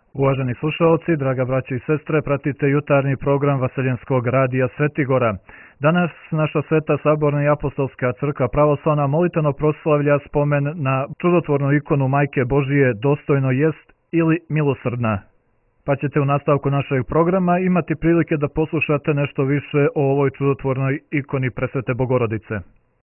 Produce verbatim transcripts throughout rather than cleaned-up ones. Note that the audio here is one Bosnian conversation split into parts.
Uvaženi slušalci, draga braće i sestre, pratite jutarnji program Vaseljenskog radija Svetigora. Danas naša Sveta Saborna i Apostolska crkva pravoslavna molitveno proslavlja spomen na čudotvornu ikonu Majke Božije Dostojno jest ili Milosrdna. Pa ćete u nastavku našeg programa imati prilike da poslušate nešto više o ovoj čudotvornoj ikoni Presvete Bogorodice.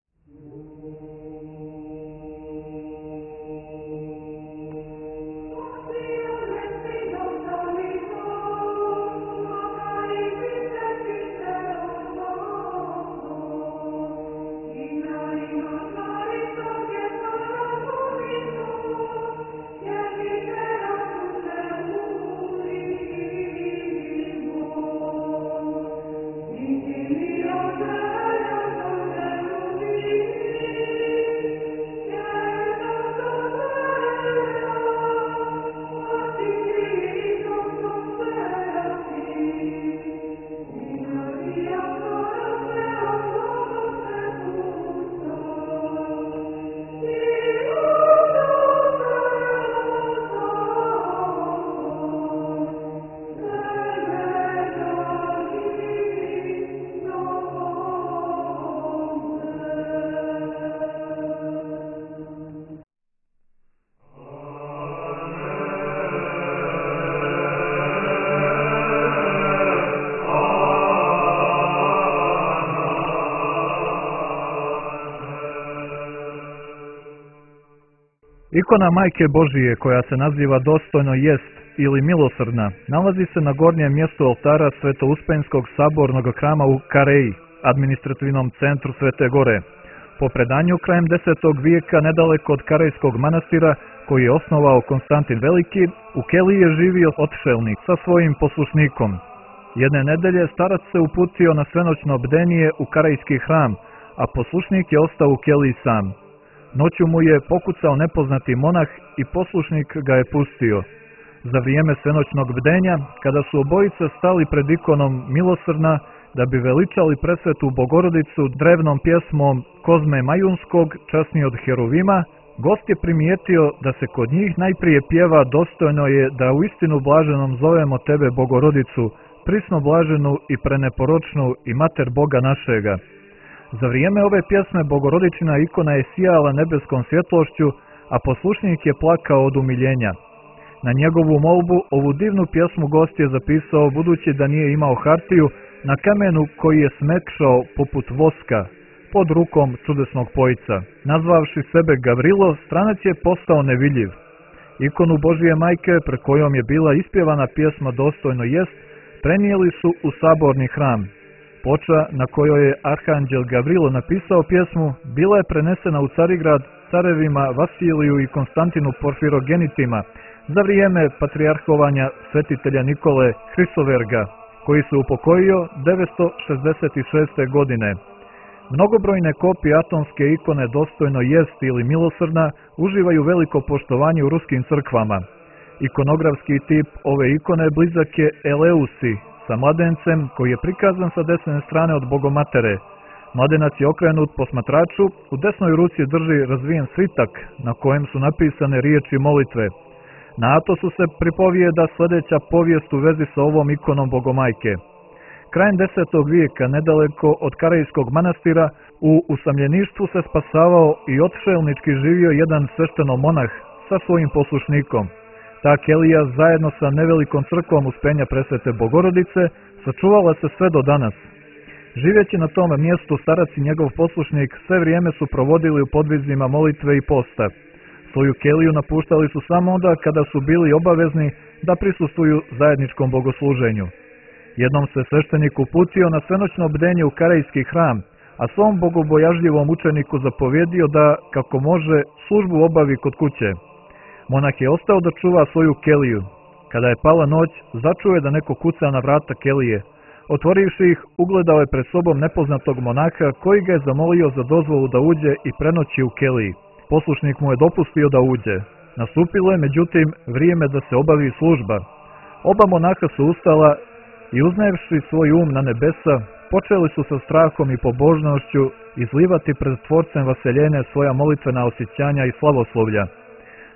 Ikona Majke Božije, koja se naziva Dostojno jest ili Milosrdna, nalazi se na gornjem mjestu oltara Sveto-Uspenjskog sabornog hrama u Kareji, administrativnom centru Svete Gore. Po predanju, krajem desetog vijeka, nedaleko od Karejskog manastira, koji je osnovao Konstantin Veliki, u keliji je živio otšelnik sa svojim poslušnikom. Jedne nedelje starac se uputio na svenoćno bdenije u Karejski hram, a poslušnik je ostao u keliji sam. Noću mu je pokucao nepoznati monah i poslušnik ga je pustio. Za vrijeme svenoćnog bdenja, kada su obojice stali pred ikonom Milosrdna da bi veličali presvetu Bogorodicu drevnom pjesmom Kozme Majunskog, časniji od Heruvima, gost je primijetio da se kod njih najprije pjeva Dostojno je da u istinu blaženom zovemo tebe Bogorodicu, prisno blaženu i preneporočnu i mater Boga našega. Za vrijeme ove pjesme Bogorodičina ikona je sijala nebeskom svjetlošću, a poslušnik je plakao od umiljenja. Na njegovu molbu ovu divnu pjesmu gost je zapisao, budući da nije imao hartiju, na kamenu koji je smekšao poput voska pod rukom čudesnog pojca. Nazvavši sebe Gavrilo, stranac je postao nevidljiv. Ikonu Božije Majke, pred kojom je bila ispjevana pjesma Dostojno jest, prenijeli su u saborni hram. Ploča na kojoj je arhanđel Gavrilo napisao pjesmu bila je prenesena u Carigrad carevima Vasiliju i Konstantinu Porfirogenitima za vrijeme patrijarhovanja svetitelja Nikole Hrisoverga, koji se upokojio devetsto šezdeset šeste. godine. Mnogobrojne kopije atonske ikone Dostojno jest ili Milosrdna uživaju veliko poštovanje u ruskim crkvama. Ikonografski tip ove ikone blizak je Eleusi, sa mladencem koji je prikazan sa desne strane od Bogomatere. Mladenac je okrenut posmatraču, u desnoj ruci drži razvijen svitak na kojem su napisane riječi molitve. Na Atosu se pripovijeda sljedeća povijest u vezi sa ovom ikonom Bogomajke. Krajem desetog vijeka, nedaleko od Karejskog manastira, u usamljeništvu se spasavao i otšelnički živio jedan svešteno monah sa svojim poslušnikom. Ta kelija zajedno sa nevelikom crkvom Uspenja Presvete Bogorodice sačuvala se sve do danas. Živeći na tom mjestu, starac i njegov poslušnik sve vrijeme su provodili u podvizima molitve i posta. Svoju keliju napuštali su samo onda kada su bili obavezni da prisustvuju zajedničkom bogosluženju. Jednom se sveštenik uputio na svenoćno bdenje u Karejski hram, a svom bogobojažljivom učeniku zapovjedio da, kako može, službu obavi kod kuće. Monah je ostao da čuva svoju keliju. Kada je pala noć, začuo je da neko kuca na vrata kelije. Otvorivši ih, ugledao je pred sobom nepoznatog monaha koji ga je zamolio za dozvolu da uđe i prenoći u keliji. Poslušnik mu je dopustio da uđe. Nastupilo je, međutim, vrijeme da se obavi služba. Oba monaha su ustala i uznevši svoj um na nebesa, počeli su sa strahom i pobožnošću izlivati pred Tvorcem Vaseljene svoja molitvena osjećanja i slavoslovlja.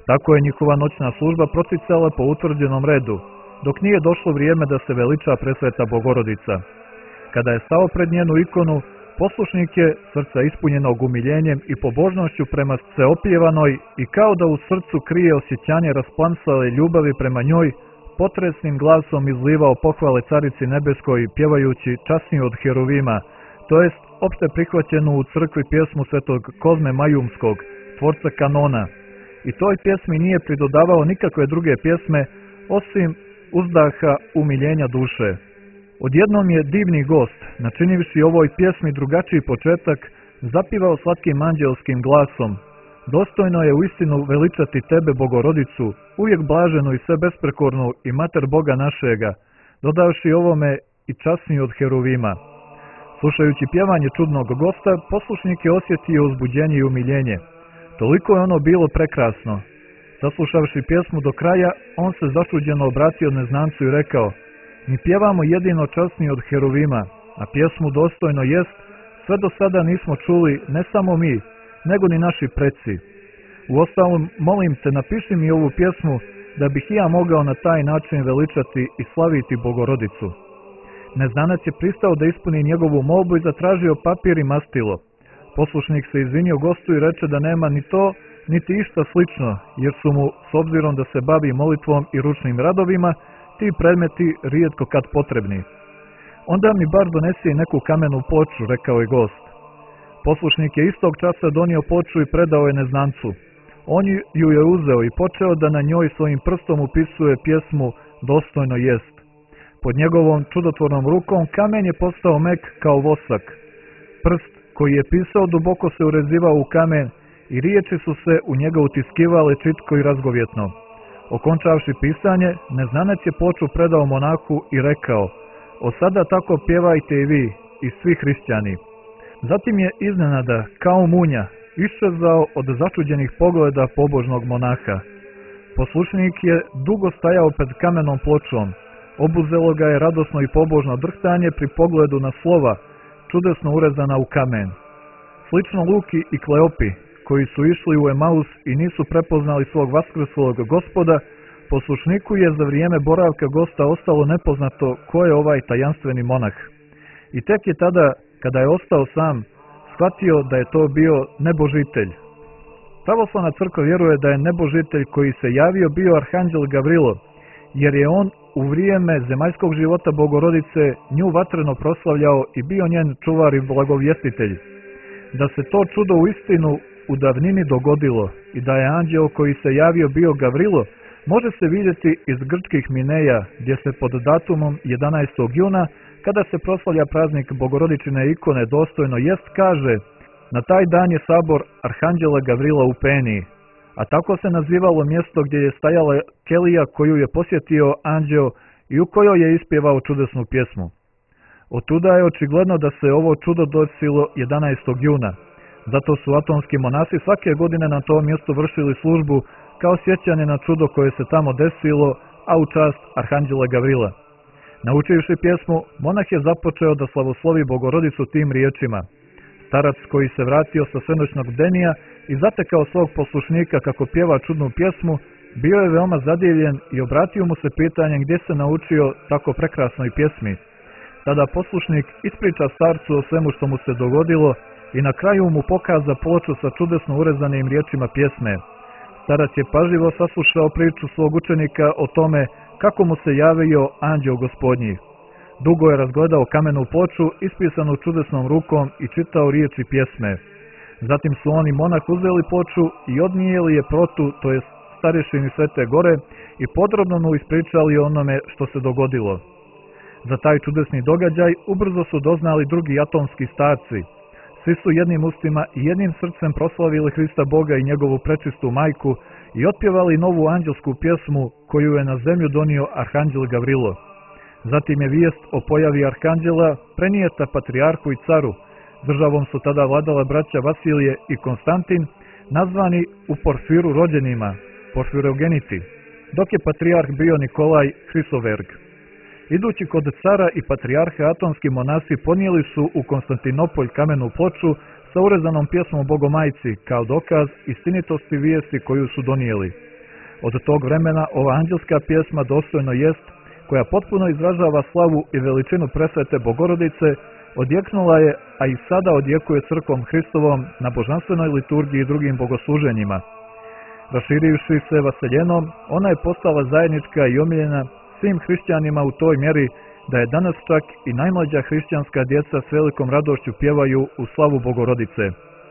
Tako je njihova noćna služba proticala po utvrđenom redu, dok nije došlo vrijeme da se veliča presveta Bogorodica. Kada je stao pred njenu ikonu, poslušnik je, srca ispunjenog umiljenjem i pobožnošću prema sveopjevanoj i kao da u srcu krije osjećanje rasplamsale ljubavi prema njoj, potresnim glasom izlivao pohvale Carici Nebeskoj, pjevajući časniju od Heruvima, to jest opšte prihvaćenu u crkvi pjesmu svetog Kozme Majumskog, tvorca kanona. I toj pjesmi nije pridodavao nikakve druge pjesme, osim uzdaha umiljenja duše. Odjednom je divni gost, načinivši ovoj pjesmi drugačiji početak, zapivao slatkim anđelskim glasom: dostojno je uistinu veličati tebe, Bogorodicu, uvijek blaženu i sve besprekornu i mater Boga našega, dodavši ovome i časniju od Heruvima. Slušajući pjevanje čudnog gosta, poslušnik je osjetio uzbuđenje i umiljenje. Toliko je ono bilo prekrasno. Saslušavši pjesmu do kraja, on se začuđeno obratio neznancu i rekao: mi pjevamo jedino časniji od Heruvima, a pjesmu dostojno jest, sve do sada nismo čuli ne samo mi, nego ni naši preci. Uostalom, molim te, napiši mi ovu pjesmu, da bih i ja mogao na taj način veličati i slaviti Bogorodicu. Neznanac je pristao da ispuni njegovu molbu i zatražio papir i mastilo. Poslušnik se izvinio gostu i reče da nema ni to, niti išta slično, jer su mu, s obzirom da se bavi molitvom i ručnim radovima, ti predmeti rijetko kad potrebni. Onda mi bar donesi neku kamenu ploču, rekao je gost. Poslušnik je istog časa donio ploču i predao je neznancu. On ju je uzeo i počeo da na njoj svojim prstom upisuje pjesmu dostojno jest. Pod njegovom čudotvornom rukom kamen je postao mek kao vosak. Prst koji je pisao duboko se urezivao u kamen i riječi su se u njega utiskivale čitko i razgovjetno. Okončavši pisanje, neznanac je ploču predao monahu i rekao: od sada tako pjevajte i vi, i svi hrišćani. Zatim je iznenada, kao munja, iščezao od začuđenih pogleda pobožnog monaha. Poslušnik je dugo stajao pred kamenom pločom. Obuzelo ga je radosno i pobožno drhtanje pri pogledu na slova, čudesno urezana u kamen. Slično Luki i Kleopi, koji su išli u Emaus i nisu prepoznali svog vaskrslog Gospoda, poslušniku je za vrijeme boravka gosta ostalo nepoznato ko je ovaj tajanstveni monah. I tek je tada, kada je ostao sam, shvatio da je to bio nebožitelj. Pravoslavna crkva vjeruje da je nebožitelj koji se javio bio arhanđel Gavrilo, jer je on u vrijeme zemaljskog života Bogorodice nju vatreno proslavljao i bio njen čuvar i blagovjestitelj. Da se to čudo u istinu u davnini dogodilo i da je anđeo koji se javio bio Gavrilo, može se vidjeti iz grčkih mineja, gdje se pod datumom jedanaestog juna, kada se proslavlja praznik Bogorodičine ikone dostojno jest, kaže: na taj dan je sabor arhanđela Gavrila u Peniji, a tako se nazivalo mjesto gdje je stajala kelija koju je posjetio anđeo i u kojoj je ispjevao čudesnu pjesmu. Otuda je očigledno da se ovo čudo desilo jedanaestog juna. Zato su atonski monasi svake godine na tom mjestu vršili službu kao sjećanje na čudo koje se tamo desilo, a u čast arhanđela Gavrila. Naučivši pjesmu, monah je započeo da slavoslovi Bogorodicu tim riječima. Starac koji se vratio sa svenoćnog bdenija i zatekao svog poslušnika kako pjeva čudnu pjesmu, bio je veoma zadivljen i obratio mu se pitanjem gdje se naučio tako prekrasnoj pjesmi. Tada poslušnik ispriča starcu o svemu što mu se dogodilo i na kraju mu pokaza ploču sa čudesno urezanim riječima pjesme. Starac je pažljivo saslušao priču svog učenika o tome kako mu se javio anđeo Gospodnji. Dugo je razgledao kamenu ploču ispisanu čudesnom rukom i čitao riječi pjesme. Zatim su on i monah uzeli ploču i odnijeli je protu, to jest starješini Svete Gore, i podrobno mu ispričali onome što se dogodilo. Za taj čudesni događaj ubrzo su doznali drugi atomski starci. Svi su jednim ustima i jednim srcem proslavili Hrista Boga i njegovu prečistu majku i otpjevali novu anđelsku pjesmu koju je na zemlju donio arhanđel Gavrilo. Zatim je vijest o pojavi arhanđela prenijeta patrijarhu i caru. Državom su tada vladala braća Vasilije i Konstantin, nazvani u Porfiru rođenima, Porfirogeniti, dok je patrijarh bio Nikolaj Hrisoverg. Idući kod cara i patrijarha, atonski monasi ponijeli su u Konstantinopolj kamenu ploču sa urezanom pjesmom Bogomajci kao dokaz istinitosti vijesti koju su donijeli. Od tog vremena ova anđelska pjesma dostojno jest, koja potpuno izražava slavu i veličinu presvete Bogorodice, odjeknula je, a i sada odjekuje crkvom Hristovom na božanstvenoj liturgiji i drugim bogosluženjima. Raširivši se vaseljenom, ona je postala zajednička i omiljena svim hrišćanima u toj mjeri da je danas čak i najmlađa hrišćanska djeca s velikom radošću pjevaju u slavu Bogorodice.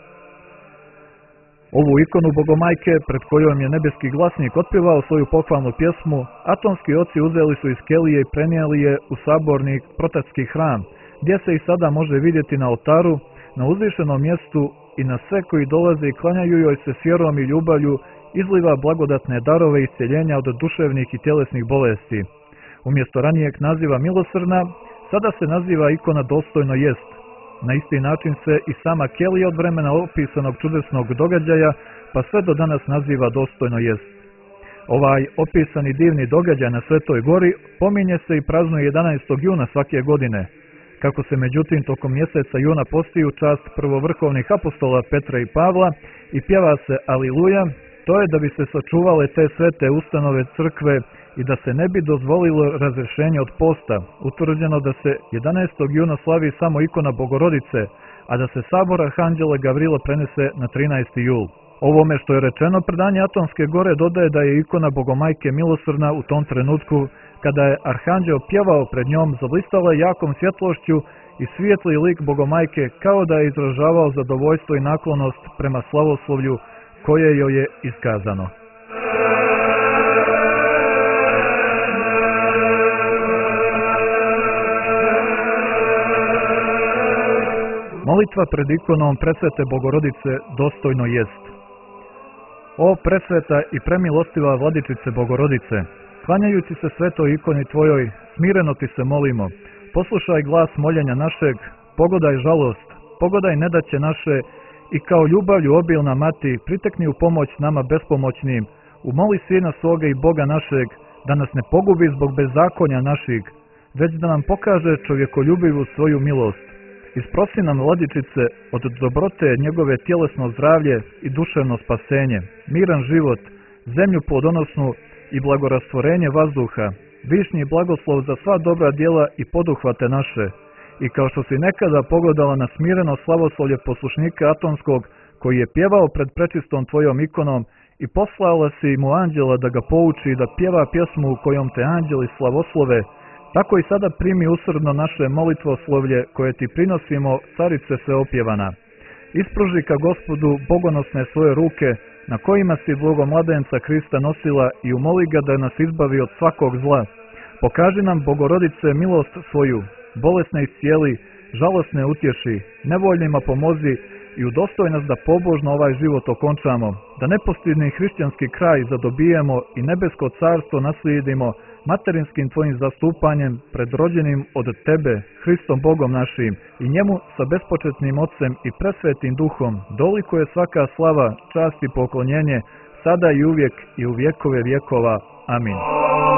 Ovu ikonu Bogomajke, pred kojom je nebeski glasnik otpjevao svoju pohvalnu pjesmu, atonski oci uzeli su iz kelije i prenijeli je u saborni protatski hram, gdje se i sada može vidjeti na oltaru, na uzvišenom mjestu i na sve koji dolaze i klanjaju joj se s vjerom i ljubavlju izliva blagodatne darove isceljenja od duševnih i tjelesnih bolesti. Umjesto ranijeg naziva milosrdna, sada se naziva ikona dostojno jest. Na isti način se i sama kelija od vremena opisanog čudesnog događaja pa sve do danas naziva dostojno jest. Ovaj opisani divni događaj na Svetoj gori pominje se i praznuje jedanaestog juna svake godine. Kako se međutim tokom mjeseca juna posti u čast prvovrhovnih apostola Petra i Pavla i pjeva se Aliluja, to je da bi se sačuvale te svete ustanove crkve i da se ne bi dozvolilo razrješenje od posta, utvrđeno da se jedanaestog juna slavi samo ikona Bogorodice, a da se sabor Arhanđela Gavrila prenese na trinaesti jul. Ovome što je rečeno, predanje Atonske gore dodaje da je ikona Bogomajke milosrdna u tom trenutku kada je Arhanđel pjevao pred njom, zablistala jakom svjetlošću i svijetli lik Bogomajke kao da je izražavao zadovoljstvo i naklonost prema slavoslovlju koje joj je iskazano. Molitva pred ikonom presvete Bogorodice dostojno jest. O presveta i premilostiva Vladičice Bogorodice, klanjajući se svetoj ikoni Tvojoj, smireno Ti se molimo, poslušaj glas moljenja našeg, pogodaj žalost, pogodaj nedaće naše i kao ljubavlju obilna Mati pritekni u pomoć nama bespomoćnim, umoli Sina svoga i Boga našeg, da nas ne pogubi zbog bezakonja naših, već da nam pokaže čovjekoljubivu svoju milost. Isprosi nam, Vladičice, od dobrote njegove tjelesno zdravlje i duševno spasenje, miran život, zemlju plodonosnu i blagorastvorenje vazduha, višnji blagoslov za sva dobra djela i poduhvate naše. I kao što si nekada pogodala na smireno slavoslovlje poslušnika Atonskog, koji je pjevao pred prečistom Tvojom ikonom, i poslala si mu anđela da ga pouči da pjeva pjesmu u kojom te anđeli slavoslove, tako i sada primi usrdno naše molitvoslovlje koje Ti prinosimo, Carice sveopjevana. Ispruži ka Gospodu bogonosne svoje ruke, na kojima si Bogomladenca Krista nosila, i umoli ga da nas izbavi od svakog zla. Pokaži nam, Bogorodice, milost svoju, bolesne iscijeli, žalosne utješi, nevoljnima pomozi i udostoj nas da pobožno ovaj život okončamo, da nepostidni hrišćanski kraj zadobijemo i nebesko carstvo naslijedimo materinskim Tvojim zastupanjem pred rođenim od Tebe, Hristom Bogom našim, i njemu sa bespočetnim Otcem i presvetim Duhom, doliko je svaka slava, čast i poklonjenje, sada i uvijek i u vjekove vjekova. Amin.